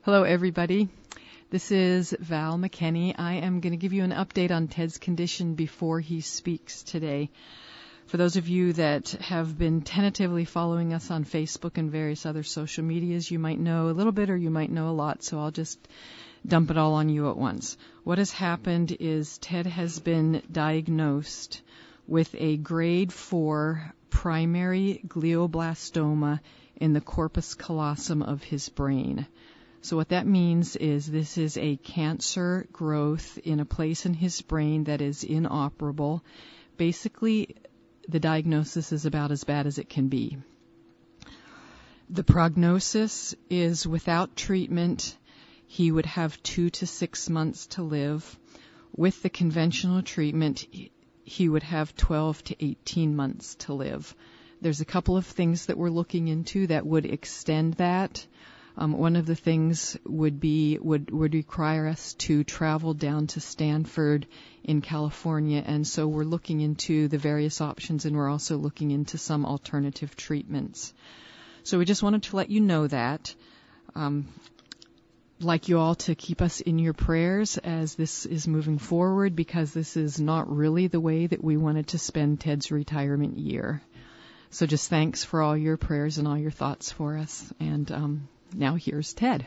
Hello, everybody. This is Val McKenney. I am going to give you an update on Ted's condition before he speaks today. For those of you that have been tentatively following us on Facebook and various other social medias, you might know a little bit or you might know a lot, so I'll just dump it all on you at once. What has happened is Ted has been diagnosed with a grade 4 primary glioblastoma in the corpus callosum of his brain. So what that means is this is a cancer growth in a place in his brain that is inoperable. Basically, the diagnosis is about as bad as it can be. The prognosis is without treatment, he would have 2 to 6 months to live. With the conventional treatment, he would have 12 to 18 months to live. There's a couple of things that we're looking into that would extend that. One of the things would require us to travel down to Stanford in California, and so we're looking into the various options, and we're also looking into some alternative treatments. So we just wanted to let you know that. Like you all to keep us in your prayers as this is moving forward, because this is not really the way that we wanted to spend Ted's retirement year. So just thanks for all your prayers and all your thoughts for us, and now here's Ted.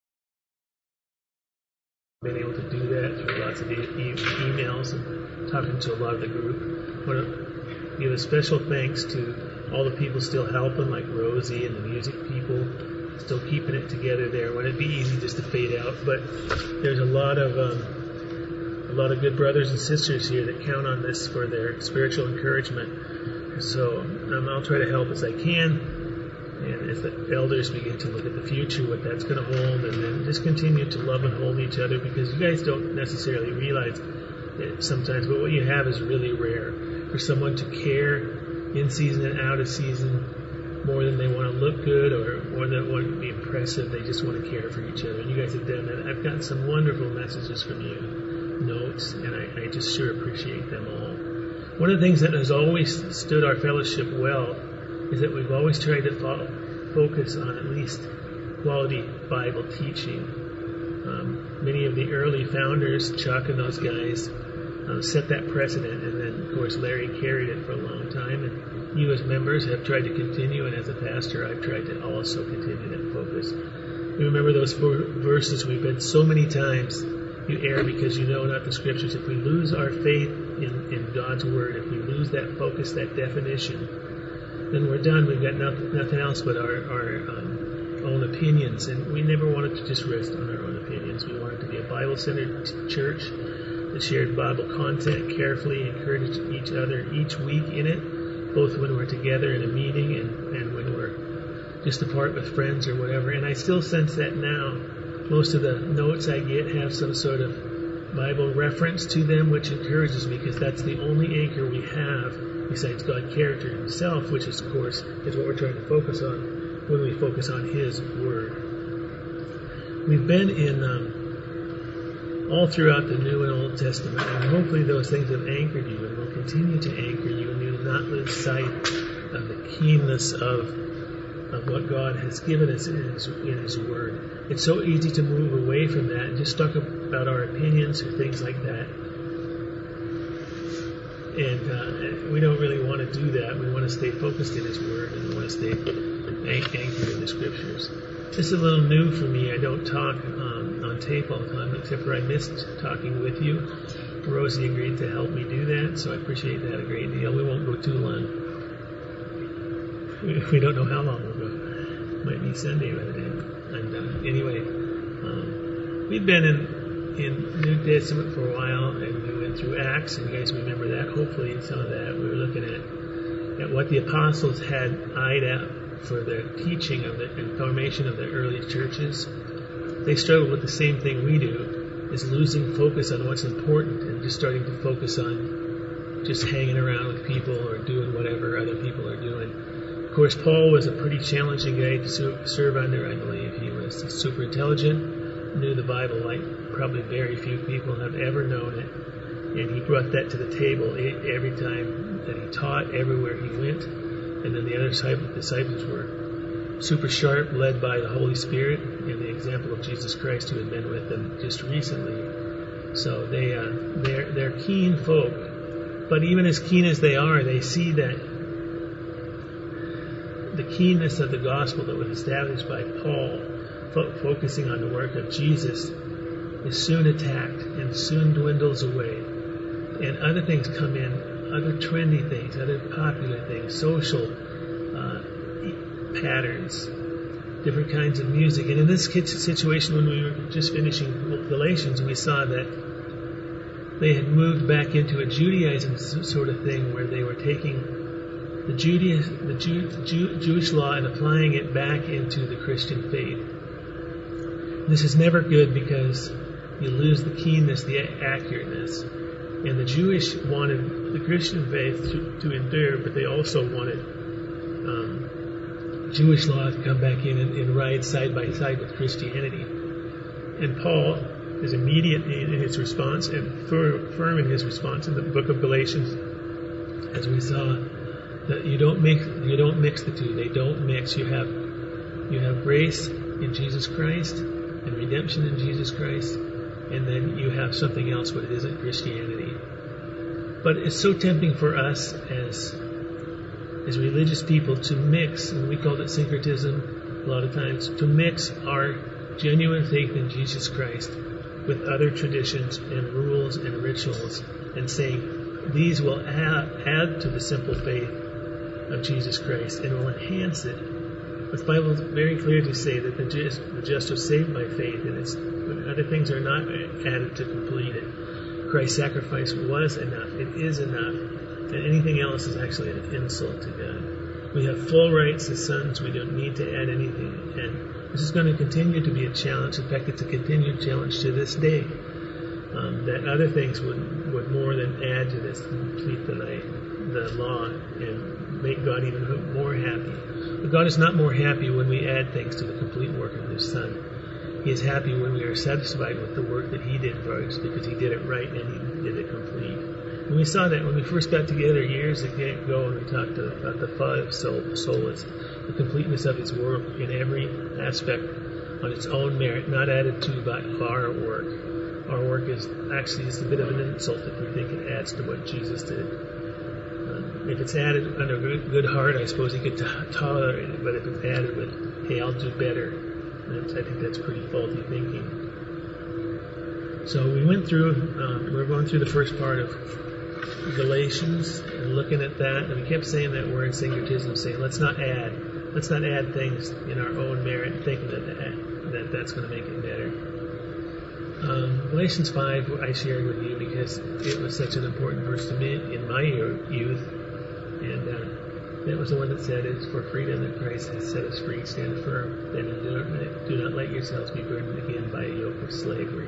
Been able to do that through lots of emails and talking to a lot of the group. I want to give a special thanks to all the people still helping, like Rosie and the music people, still keeping it together there. When it'd be easy just to fade out, but there's a lot of good brothers and sisters here that count on this for their spiritual encouragement. So I'll try to help as I can. And if the elders begin to look at the future, what that's going to hold, and then just continue to love and hold each other, because you guys don't necessarily realize it sometimes, but what you have is really rare. For someone to care in season and out of season more than they want to look good or more than want to be impressive, they just want to care for each other. And you guys have done that. I've gotten some wonderful messages from you, notes, and I just sure appreciate them all. One of the things that has always stood our fellowship well is that we've always tried to focus on at least quality Bible teaching. Many of the early founders, Chuck and those guys, set that precedent, and then, of course, Larry carried it for a long time, and you as members have tried to continue, and as a pastor, I've tried to also continue that focus. You remember those 4 verses we've read so many times. You err because you know not the Scriptures. If we lose our faith in God's Word, if we lose that focus, that definition, then we're done. We've got nothing else but our own opinions, and we never wanted to just rest on our own opinions. We wanted to be a Bible-centered church that shared Bible content carefully, encouraged each other each week in it, both when we're together in a meeting and when we're just apart with friends or whatever. And I still sense that now. Most of the notes I get have some sort of Bible reference to them, which encourages me, because that's the only anchor we have besides God's character himself, which is, of course, is what we're trying to focus on when we focus on his word. We've been in all throughout the New and Old Testament, and hopefully those things have anchored you and will continue to anchor you, and you'll not lose sight of the keenness of what God has given us in his word. It's so easy to move away from that and just talk about our opinions or things like that. And we don't really want to do that. We want to stay focused in his word, and we want to stay anchored in the Scriptures. This is a little new for me. I don't talk on tape all the time, except for I missed talking with you. Rosie agreed to help me do that, so I appreciate that a great deal. We won't go too long. We don't know how long we'll go. Might be Sunday by the time I'm done. Anyway, we've been in New Testament for a while, and we went through Acts, and you guys remember that. Hopefully some of that. We were looking at what the apostles had eyed at for the teaching of and formation of the early churches. They struggled with the same thing we do, is losing focus on what's important and just starting to focus on just hanging around with people or doing whatever other people are doing. Of course, Paul was a pretty challenging guy to serve under, I believe. He was super intelligent, knew the Bible like probably very few people have ever known it, and he brought that to the table every time that he taught, everywhere he went, and then the other disciples were super sharp, led by the Holy Spirit, and the example of Jesus Christ, who had been with them just recently. So they're keen folk, but even as keen as they are, they see that the keenness of the gospel that was established by Paul, focusing on the work of Jesus, is soon attacked and soon dwindles away, and other things come in, other trendy things, other popular things, social patterns, different kinds of music. And in this situation, when we were just finishing Galatians, we saw that they had moved back into a Judaism sort of thing, where they were taking the Jewish law and applying it back into the Christian faith. This is never good, because you lose the keenness, the accurateness. And the Jewish wanted the Christian faith to endure, but they also wanted Jewish law to come back in and ride side by side with Christianity. And Paul is immediate in his response and firm in his response in the book of Galatians, as we saw, that you don't mix the two. They don't mix. You have grace in Jesus Christ and redemption in Jesus Christ, and then you have something else, but it isn't Christianity. But it's so tempting for us as religious people to mix, and we call it syncretism a lot of times, to mix our genuine faith in Jesus Christ with other traditions and rules and rituals, and saying these will add to the simple faith of Jesus Christ and will enhance it. But the Bible very clearly say that the just are saved by faith, and other things are not added to complete it. Christ's sacrifice was enough. It is enough. And anything else is actually an insult to God. We have full rights as sons. We don't need to add anything. And this is going to continue to be a challenge. In fact, it's a continued challenge to this day. That other things would more than add to this, complete the law and make God even more happy. But God is not more happy when we add things to the complete work of His Son. He is happy when we are satisfied with the work that He did for us, because He did it right and He did it complete. And we saw that when we first got together years ago, and we talked about the five solas, the completeness of His work in every aspect on its own merit, not added to by our work. Our work is actually just a bit of an insult if we think it adds to what Jesus did. If it's added under good heart, I suppose He could tolerate it, but if it's added with, hey, I'll do better, I think that's pretty faulty thinking. So we went through, we're going through the first part of Galatians and looking at that, and we kept saying that word syncretism, saying let's not add things in our own merit, thinking that that's going to make it better. Galatians 5 I shared with you because it was such an important verse to me in my youth, and that was the one that said, "It's for freedom that Christ has set us free. Stand firm, then do not let yourselves be burdened again by a yoke of slavery."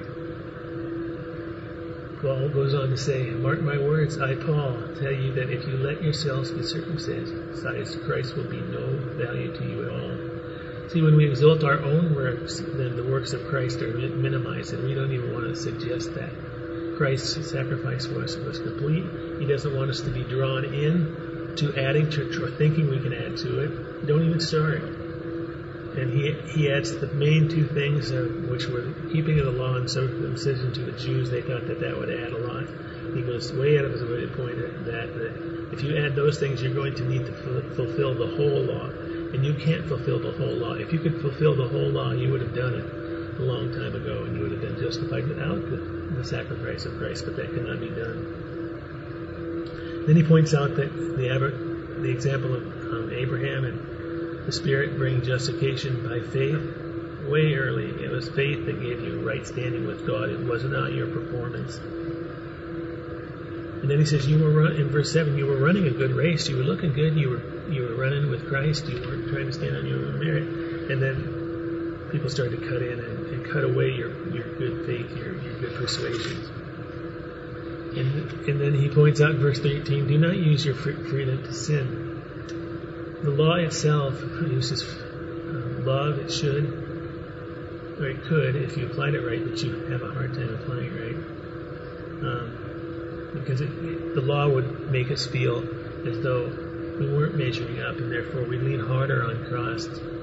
Paul goes on to say, "Mark my words, I, Paul, tell you that if you let yourselves be circumcised, Christ will be no value to you at all." See, when we exalt our own works, then the works of Christ are minimized, and we don't even want to suggest that. Christ's sacrifice for us was complete. He doesn't want us to be drawn in to adding to or thinking we can add to it. Don't even start. And he adds the main two things, which were keeping of the law and circumcision to the Jews. They thought that would add a lot. He goes way out of his way to point at that if you add those things, you're going to need to fulfill the whole law. And you can't fulfill the whole law. If you could fulfill the whole law, you would have done it a long time ago, and you would have been justified without the sacrifice of Christ, but that cannot be done. Then he points out that the example of Abraham and the Spirit bring justification by faith way early. It was faith that gave you right standing with God. It was not your performance. And then he says, in verse 7, you were running a good race. You were looking good. You were running with Christ. You weren't trying to stand on your own merit. And then people started to cut in and cut away your good faith, your good persuasions. And then he points out in verse 13, do not use your freedom to sin. The law itself produces love. It should, or it could, if you applied it right, but you have a hard time applying it right. Because the law would make us feel as though we weren't measuring up, and therefore we lean harder on God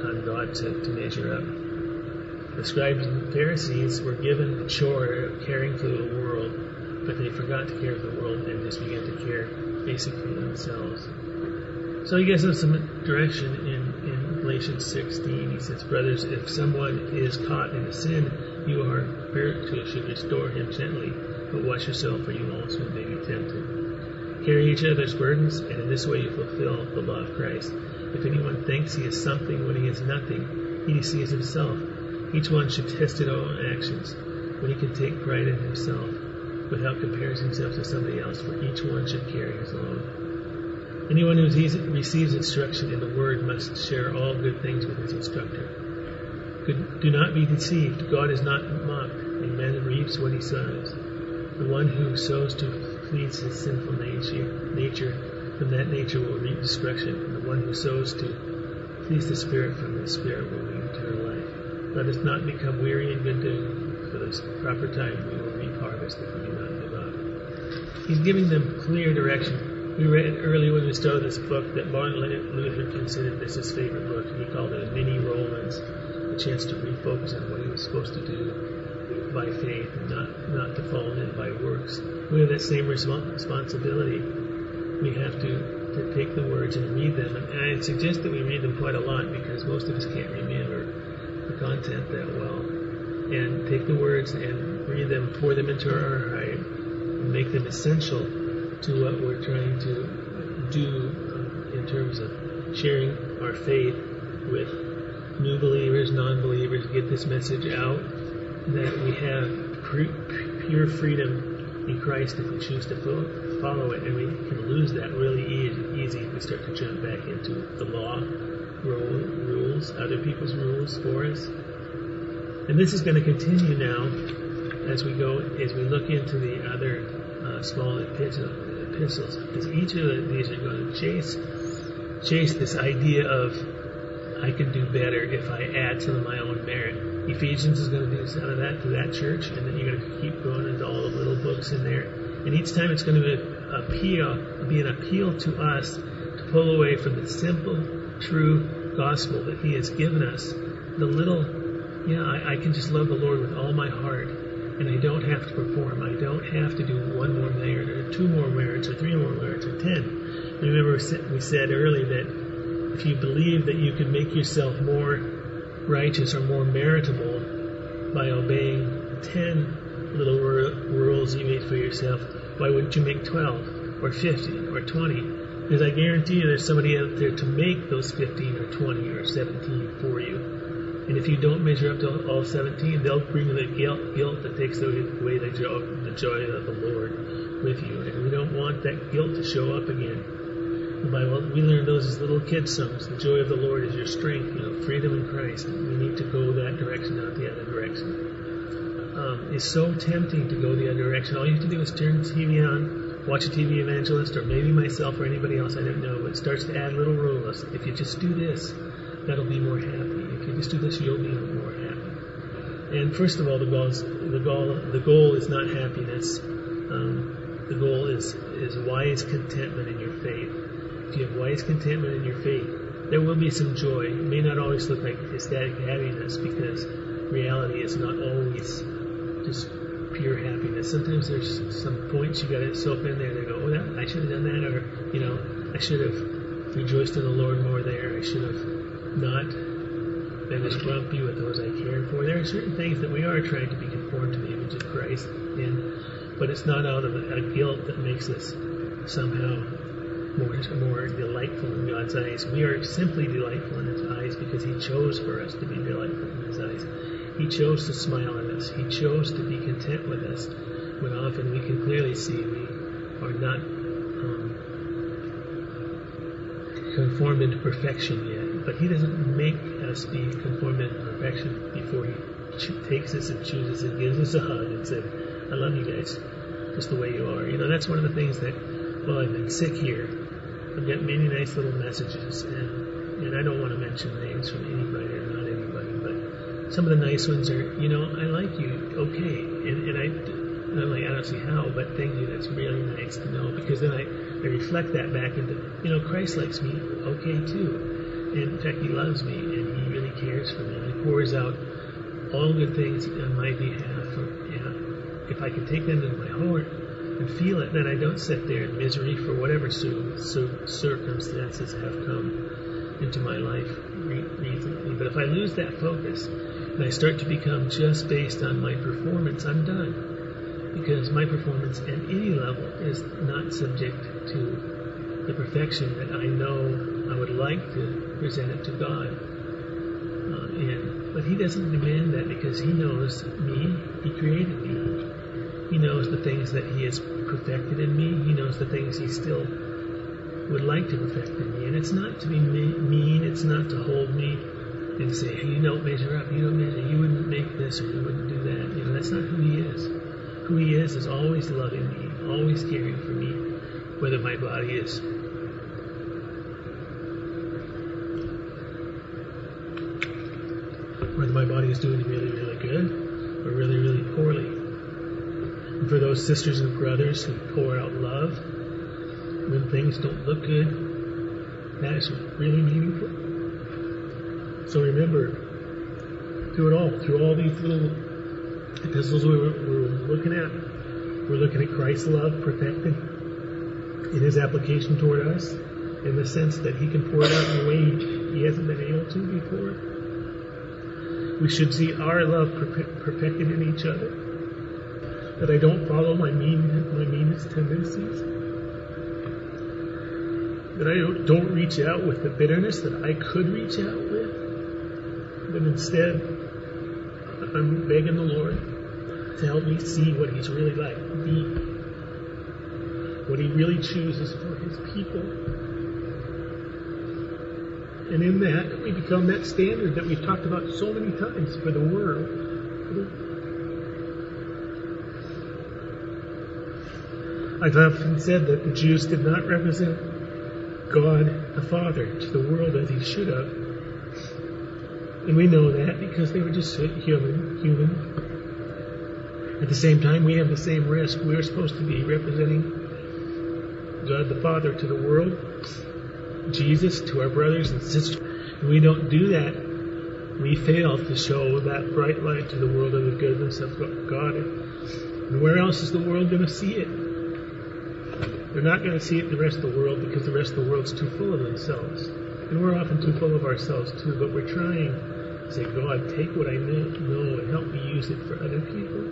to measure up. The scribes and Pharisees were given the chore of caring for the world, but they forgot to care for the world and just began to care basically for themselves. So he gives us some direction in Galatians 16. He says, brothers, if someone is caught in a sin, you are spiritual, should restore him gently, but watch yourself, for you also may be tempted. Carry each other's burdens, and in this way you fulfill the law of Christ. If anyone thinks he is something when he is nothing, he deceives himself. Each one should test his own actions, when he can take pride in himself, without comparing himself to somebody else, for each one should carry his load. Anyone who receives instruction in the Word must share all good things with his instructor. Do not be deceived. God is not mocked. A man reaps what he sows. The one who sows to please his sinful nature, from that nature will reap destruction. And the one who sows to please the Spirit, from the Spirit will reap eternal life. Let us not become weary in good doing, for this proper time we will reap harvest if we do not give up. He's giving them clear direction. We read earlier when we started this book that Martin Luther considered this his favorite book. He called it Mini Romans, a chance to refocus on what he was supposed to do by faith and not to fall in by works. We have that same responsibility. We have to take the words and read them. And I suggest that we read them quite a lot because most of us can't remember the content that well. And take the words and read them, pour them into our heart, and make them essential to what we're trying to do in terms of sharing our faith with new believers, non-believers, get this message out that we have pure freedom in Christ if we choose to follow it, and we can lose that really easy if we start to jump back into the law rules, other people's rules for us. And this is going to continue now as we look into the other small epistles, because each of these are going to chase this idea of I can do better if I add some of my own merit. Ephesians is going to do some of that to that church, and then you're going to keep going into all the little books in there. And each time it's going to be an appeal to us to pull away from the simple, true gospel that He has given us. The little, I can just love the Lord with all my heart, and I don't have to perform. I don't have to do one more merit, or two more merits, or three more merits, or 10. Remember, we said earlier that if you believe that you can make yourself more righteous or more meritable by obeying 10 little rules you made for yourself, why wouldn't you make 12 or 50 or 20? Because I guarantee you there's somebody out there to make those 15 or 20 or 17 for you. And if you don't measure up to all 17, they'll bring the guilt that takes away the joy of the Lord with you. And we don't want that guilt to show up again. The Bible, we learned those as little kid songs. The joy of the Lord is your strength, freedom in Christ. We need to go that direction, not the other direction. It's so tempting to go the other direction. All you have to do is turn the TV on, watch a TV evangelist, or maybe myself or anybody else, I don't know, but it starts to add little rules. If you just do this, that'll be more happy. If you just do this, you'll be more happy. And first of all, the goal is not happiness. The goal is wise contentment in your faith. If you have wise contentment in your faith, there will be some joy. It may not always look like ecstatic happiness because reality is not always just pure happiness. Sometimes there's some points you got to soak in there that go, I should have done that, or I should have rejoiced in the Lord more there. I should have not been as grumpy with those I cared for. There are certain things that we are trying to be conformed to the image of Christ in, but it's not out of a guilt that makes us somehow more delightful in God's eyes. We are simply delightful in His eyes because He chose for us to be delightful in His eyes. He chose to smile at us. He chose to be content with us, when often we can clearly see we are not conformed into perfection yet. But He doesn't make us be conformed into perfection before He takes us and chooses and gives us a hug and said, I love you guys just the way you are. That's one of the things that, I've been sick here. I've got many nice little messages, and I don't want to mention names from anybody or not anybody, but some of the nice ones are, I like you, okay. And I'm like, I don't see how, but thank you, that's really nice to know, because then I reflect that back into, Christ likes me okay too. And in fact, he loves me, and he really cares for me. And he pours out all good things on my behalf. And if I can take them into my heart and feel it, then I don't sit there in misery for whatever circumstances have come into my life recently. But if I lose that focus and I start to become just based on my performance, I'm done. Because my performance at any level is not subject to the perfection that I know I would like to present it to God. But he doesn't demand that, because he knows me, he created me. He knows the things that he has perfected in me. He knows the things he still would like to perfect in me. And it's not to be mean, it's not to hold me and say, hey, you don't measure up, you wouldn't make this or you wouldn't do that. That's not who he is. Who he is always loving me, always caring for me, whether my body is doing really, really good or really, really poorly. And for those sisters and brothers who pour out love when things don't look good, that is really meaningful. So remember, through all these little epistles we're looking at Christ's love perfected in his application toward us, in the sense that he can pour it out in a way he hasn't been able to before. We should see our love perfected in each other, that I don't follow my meanest tendencies, that I don't reach out with the bitterness that I could reach out with, but instead I'm begging the Lord to help me see what he's really like deep, what he really chooses for his people. And in that, we become that standard that we've talked about so many times for the world. I've often said that the Jews did not represent God the Father to the world as he should have. And we know that because they were just human. At the same time, we have the same risk. We're supposed to be representing God the Father to the world, Jesus to our brothers and sisters. When we don't do that, we fail to show that bright light to the world of the goodness of God. And where else is the world going to see it? They're not going to see it in the rest of the world, because the rest of the world's too full of themselves. And we're often too full of ourselves too, but we're trying to say, God, take what I know and help me use it for other people.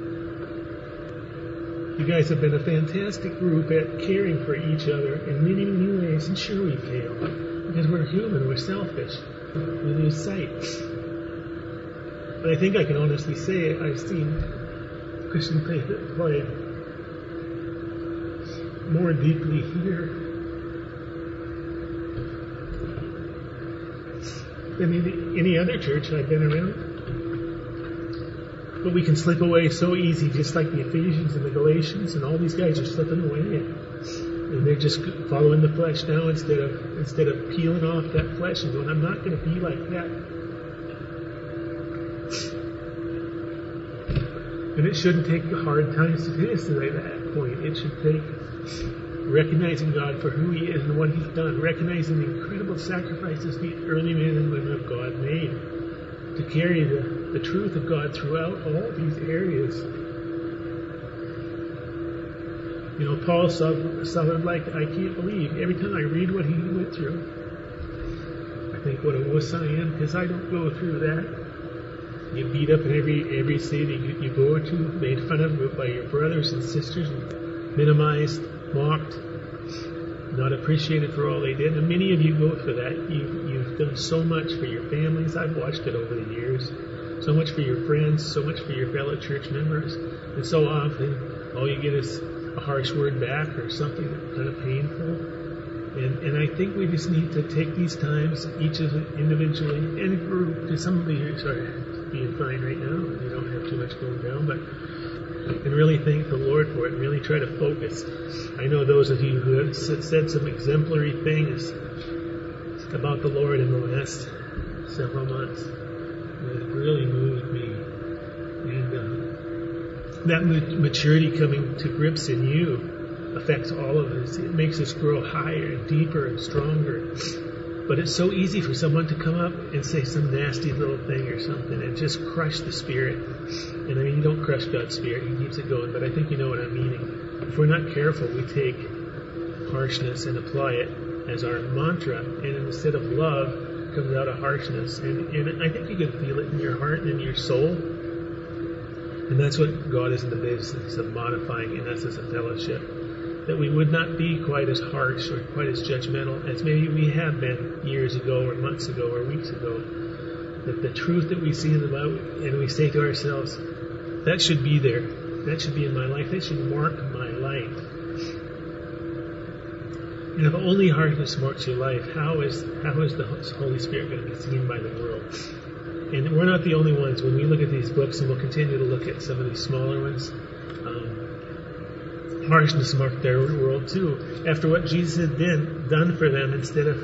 You guys have been a fantastic group at caring for each other in many, many ways, and sure we fail, because we're human, we're selfish, we lose sight. But I think I can honestly say I've seen Christian faith applied more deeply here than in any other church I've been around. But we can slip away so easy, just like the Ephesians and the Galatians, and all these guys are slipping away, and they're just following the flesh now instead of peeling off that flesh and going, I'm not going to be like that. And it shouldn't take hard times to get us to that point. It should take recognizing God for who he is and what he's done, recognizing the incredible sacrifices the early men and women of God made to carry the truth of God throughout all these areas. Paul suffered like I can't believe. Every time I read what he went through, I think what a wuss I am, because I don't go through that. You beat up in every city you go to, made fun of by your brothers and sisters, minimized, mocked, not appreciated for all they did. And many of you go through that. You've done so much for your families. I've watched it over the years. So much for your friends, so much for your fellow church members. And so often, all you get is a harsh word back or something kind of painful. And I think we just need to take these times, each of them individually, and group, because some of you are being fine right now, and you don't have too much going down, and really thank the Lord for it, and really try to focus. I know those of you who have said some exemplary things about the Lord in the last several months that have really moved me. And that maturity coming to grips in you affects all of us. It makes us grow higher and deeper and stronger. But it's so easy for someone to come up and say some nasty little thing or something and just crush the Spirit. And I mean, you don't crush God's Spirit, He keeps it going, but I think you know what I'm meaning. If we're not careful, we take harshness and apply it as our mantra, and instead of love, comes out of harshness. And I think you can feel it in your heart and in your soul. And that's what God is in the business of modifying in us as a fellowship. That we would not be quite as harsh or quite as judgmental as maybe we have been years ago or months ago or weeks ago. That the truth that we see in the Bible, and we say to ourselves, that should be there. That should be in my life. That should mark my life. And if only harshness marks your life, how is the Holy Spirit going to be seen by the world? And we're not the only ones. When we look at these books, and we'll continue to look at some of these smaller ones, harshness marked their world too. After what Jesus had done for them, instead of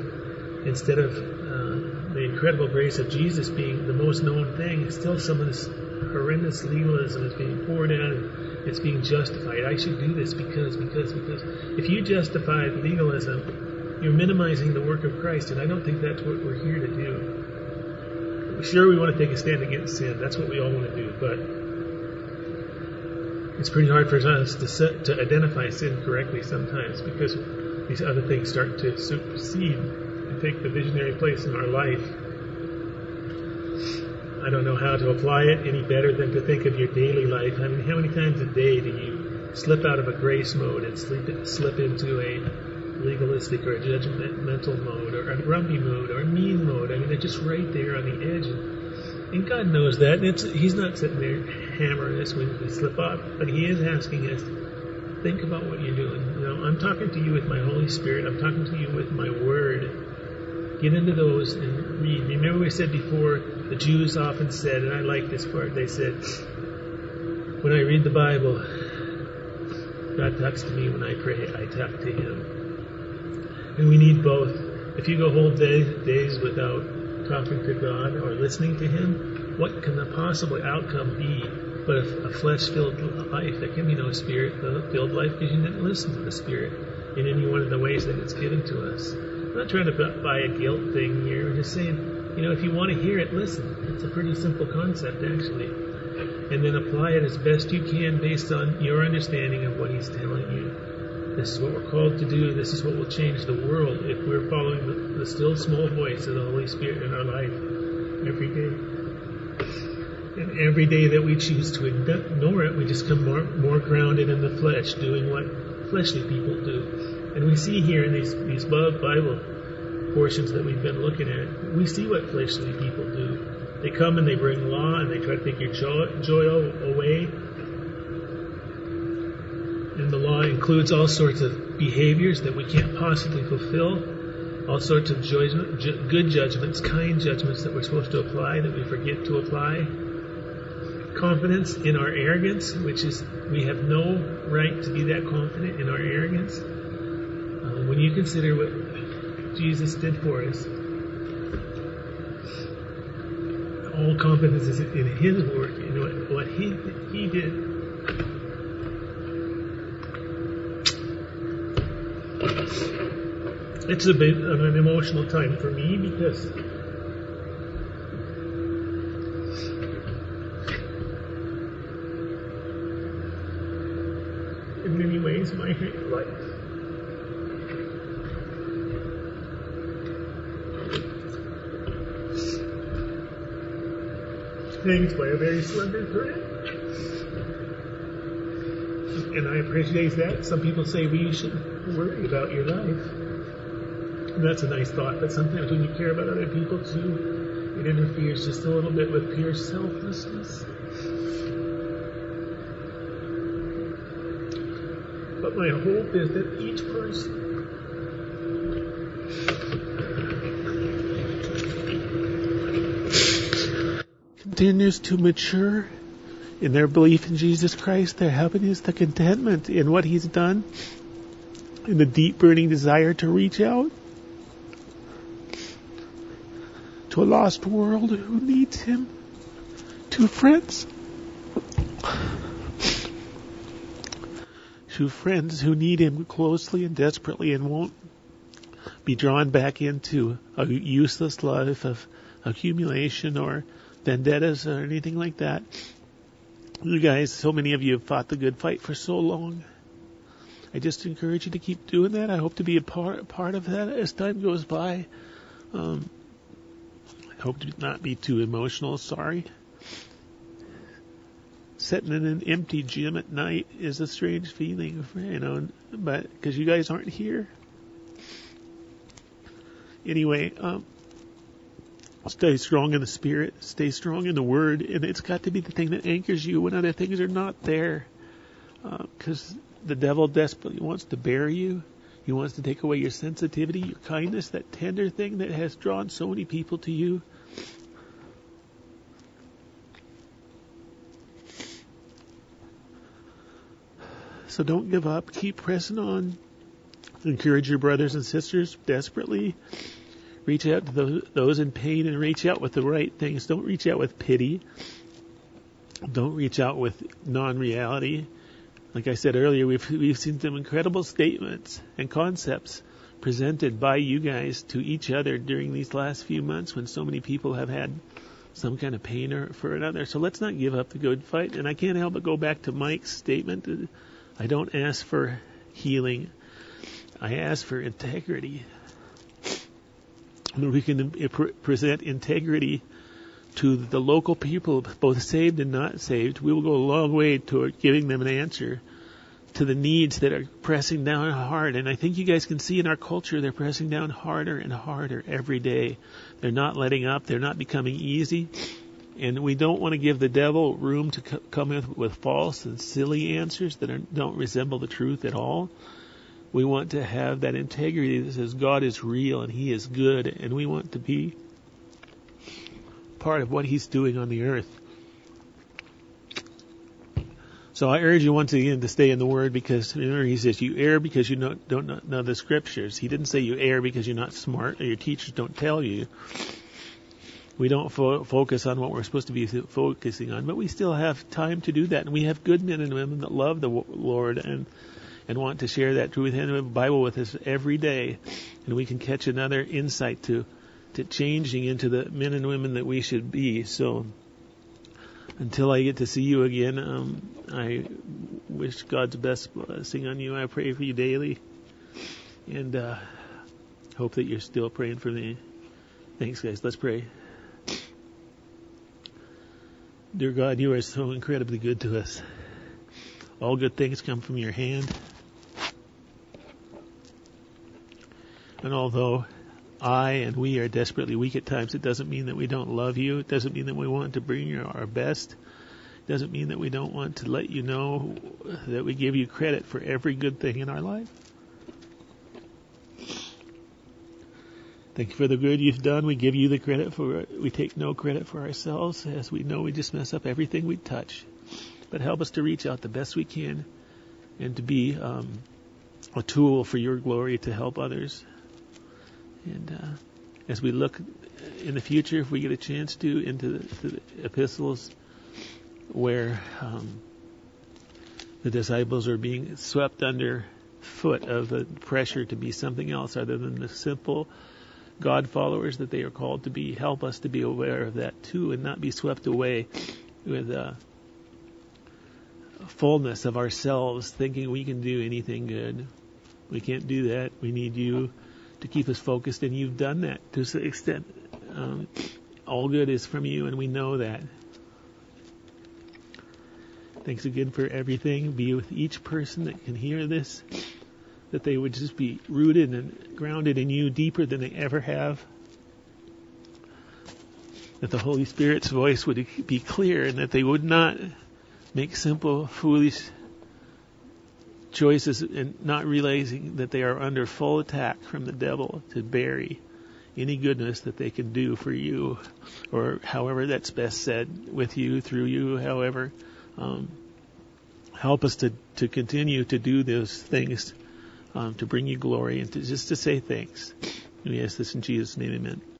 the incredible grace of Jesus being the most known thing, still some of this horrendous legalism is being poured out and it's being justified. I should do this because. If you justify legalism, you're minimizing the work of Christ, and I don't think that's what we're here to do. Sure, we want to take a stand against sin. That's what we all want to do, but it's pretty hard for us to identify sin correctly sometimes because these other things start to supersede and take the visionary place in our life. I don't know how to apply it any better than to think of your daily life. I mean, how many times a day do you slip out of a grace mode and slip into a legalistic or a judgmental mode or a grumpy mode or a mean mode? I mean, they're just right there on the edge. And God knows that. And He's not sitting there hammering us when we slip up, but He is asking us, think about what you're doing. You know, I'm talking to you with my Holy Spirit. I'm talking to you with my Word. Get into those and read. Remember we said before, the Jews often said, and I like this part, they said, when I read the Bible, God talks to me. When I pray, I talk to Him. And we need both. If you go whole days without talking to God or listening to Him, what can the possible outcome be but a flesh-filled life? There can be no Spirit-filled life because you didn't listen to the Spirit in any one of the ways that it's given to us. I'm not trying to buy a guilt thing here. I'm just saying, if you want to hear it, listen. It's a pretty simple concept, actually. And then apply it as best you can based on your understanding of what He's telling you. This is what we're called to do. This is what will change the world if we're following the still small voice of the Holy Spirit in our life every day. And every day that we choose to ignore it, we just come more grounded in the flesh, doing what fleshly people do. And we see here in these Bible portions that we've been looking at, we see what fleshly people do. They come and they bring law and they try to take your joy away. And the law includes all sorts of behaviors that we can't possibly fulfill, all sorts of good judgments, kind judgments that we're supposed to apply that we forget to apply. Confidence in our arrogance, which is we have no right to be that confident in our arrogance. When you consider what Jesus did for us, all confidence is in His work, in what He did. It's a bit of an emotional time for me because in many ways my life hangs by a very slender thread. And I appreciate that. Some people say, well, you shouldn't worry about your life. And that's a nice thought, but sometimes when you care about other people too, it interferes just a little bit with pure selflessness. But my hope is that each person continues to mature in their belief in Jesus Christ, their happiness, the contentment in what He's done, and the deep burning desire to reach out to a lost world who needs Him. To friends, to friends who need him closely and desperately and won't be drawn back into a useless life of accumulation or vendettas or anything like that. You guys, so many of you have fought the good fight for so long. I just encourage you to keep doing that. I hope to be a part of that as time goes by. I hope to not be too emotional. Sorry. Sitting in an empty gym at night is a strange feeling, but because you guys aren't here. Anyway, stay strong in the Spirit, stay strong in the Word, and it's got to be the thing that anchors you when other things are not there. Because the devil desperately wants to bury you. He wants to take away your sensitivity, your kindness, that tender thing that has drawn so many people to you. So don't give up. Keep pressing on. Encourage your brothers and sisters desperately. Reach out to those in pain and reach out with the right things. Don't reach out with pity. Don't reach out with non-reality. Like I said earlier, we've seen some incredible statements and concepts presented by you guys to each other during these last few months when so many people have had some kind of pain or for another. So let's not give up the good fight. And I can't help but go back to Mike's statement. I don't ask for healing. I ask for integrity. When we can present integrity to the local people, both saved and not saved, we will go a long way toward giving them an answer to the needs that are pressing down hard. And I think you guys can see in our culture, they're pressing down harder and harder every day. They're not letting up. They're not becoming easy. And we don't want to give the devil room to come in with false and silly answers that don't resemble the truth at all. We want to have that integrity that says God is real and He is good, and we want to be part of what He's doing on the earth. So I urge you once again to stay in the Word, because remember He says you err because you don't know the Scriptures. He didn't say you err because you're not smart or your teachers don't tell you. We don't focus on what we're supposed to be focusing on, but we still have time to do that. And we have good men and women that love the Lord and want to share that truth in the Bible with us every day. And we can catch another insight to changing into the men and women that we should be. So until I get to see you again, I wish God's best blessing on you. I pray for you daily. And hope that you're still praying for me. Thanks, guys. Let's pray. Dear God, you are so incredibly good to us. All good things come from your hand. And although I and we are desperately weak at times, it doesn't mean that we don't love you. It doesn't mean that we want to bring you our best. It doesn't mean that we don't want to let you know that we give you credit for every good thing in our life. Thank you for the good you've done. We give you the credit for it. We take no credit for ourselves, as we know we just mess up everything we touch. But help us to reach out the best we can and to be a tool for your glory to help others. And as we look in the future, if we get a chance to, into the epistles where the disciples are being swept under foot of the pressure to be something else other than the simple God followers that they are called to be, help us to be aware of that too and not be swept away with fullness of ourselves, thinking we can do anything good. We can't do that. We need you to keep us focused, and you've done that to some extent. All good is from you, and we know that. Thanks again for everything. Be with each person that can hear this, that they would just be rooted and grounded in you deeper than they ever have. That the Holy Spirit's voice would be clear, and that they would not make simple, foolish choices and not realizing that they are under full attack from the devil to bury any goodness that they can do for you, or however that's best said, with you, through you, however. Help us to continue to do those things to bring you glory and to say thanks. And we ask this in Jesus' name, amen.